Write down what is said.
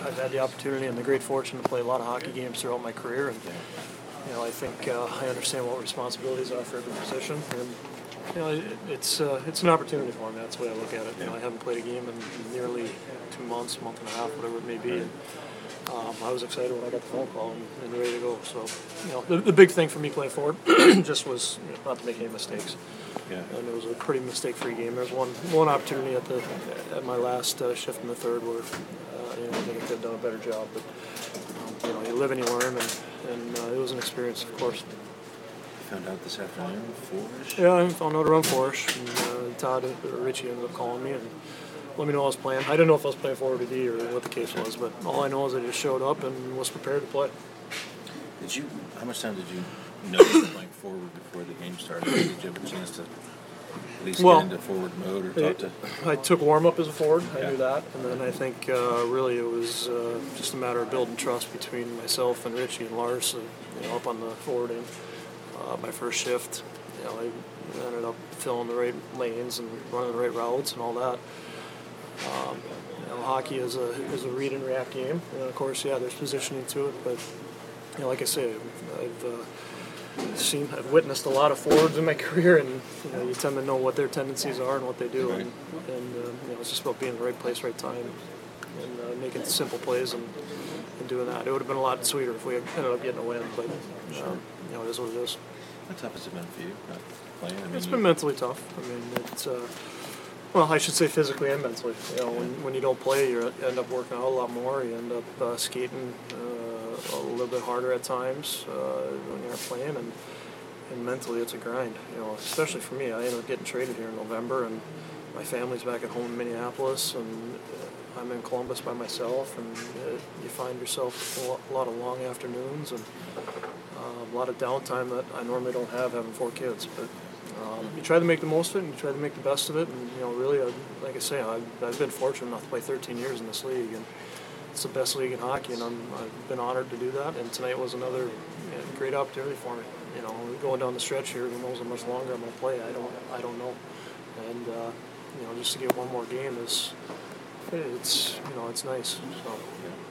I've had the opportunity and the great fortune to play a lot of hockey games throughout my career, and I think I understand what responsibilities are for every position, and it's an opportunity for me. That's the way I look at it. I haven't played a game in nearly 2 months, month and a half, whatever it may be. And, I was excited when I got the phone call and ready to go. So, the big thing for me playing forward just was not to make any mistakes. Yeah. And it was a pretty mistake-free game. There was one opportunity at my last shift in the third where I think I could have done a better job. But you live and you learn, and it was an experience, of course. You found out this afternoon, 4-ish? Yeah, I found out around 4-ish, and Todd or Richie ended up calling me and let me know I was playing. I didn't know if I was playing forward or D or what the case was, but all I know is I just showed up and was prepared to play. How much time did you know you were playing forward before the game started? Did you have a chance to at least get into forward mode or talk to? I took warm-up as a forward. I knew that. And then I think really it was just a matter of building trust between myself and Richie and Lars up on the forward end. My first shift, I ended up filling the right lanes and running the right routes and all that. Hockey is a read and react game, and of course, there's positioning to it. But like I say, I've witnessed a lot of forwards in my career, and you tend to know what their tendencies are and what they do, and it's just about being in the right place, right time, and making simple plays and doing that. It would have been a lot sweeter if we had ended up getting a win, but it is what it is. How tough has it been for you not playing? It's been mentally tough. It's. Well, I should say physically and mentally. When you don't play, you end up working out a lot more. You end up skating a little bit harder at times when you're not playing, and mentally it's a grind. Especially for me, I ended up getting traded here in November, and my family's back at home in Minneapolis, and I'm in Columbus by myself, and you find yourself a lot of long afternoons and a lot of downtime that I normally don't have having 4 kids, but. You try to make the most of it, and you try to make the best of it, and really, like I say, I've been fortunate enough to play 13 years in this league, and it's the best league in hockey, and I've been honored to do that. And tonight was another great opportunity for me. Going down the stretch here, who knows how much longer I'm going to play? I don't know, and just to get one more game it's nice. So.